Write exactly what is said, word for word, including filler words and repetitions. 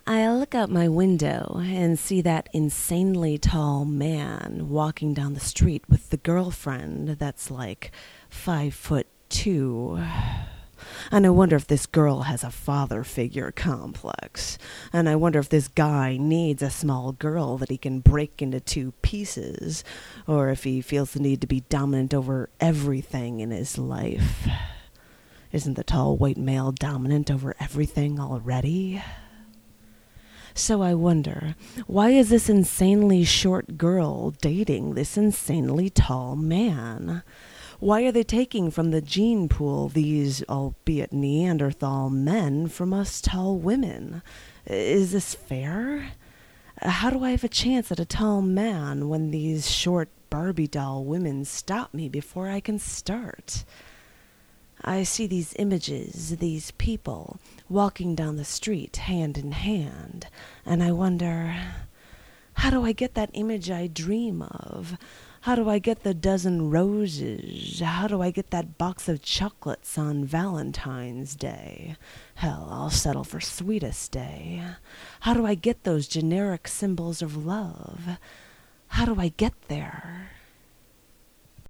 I look out my window and see that insanely tall man walking down the street with the girlfriend that's like five foot two. And I wonder if this girl has a father figure complex. And I wonder if this guy needs a small girl that he can break into two pieces. Or if he feels the need to be dominant over everything in his life. Isn't the tall white male dominant over everything already? So I wonder, why is this insanely short girl dating this insanely tall man? Why are they taking from the gene pool these, albeit Neanderthal men, from us tall women? Is this fair? How do I have a chance at a tall man when these short Barbie doll women stop me before I can start? I see these images, these people, walking down the street hand in hand, and I wonder, how do I get that image I dream of? How do I get the dozen roses? How do I get that box of chocolates on Valentine's Day? Hell, I'll settle for Sweetest Day. How do I get those generic symbols of love? How do I get there?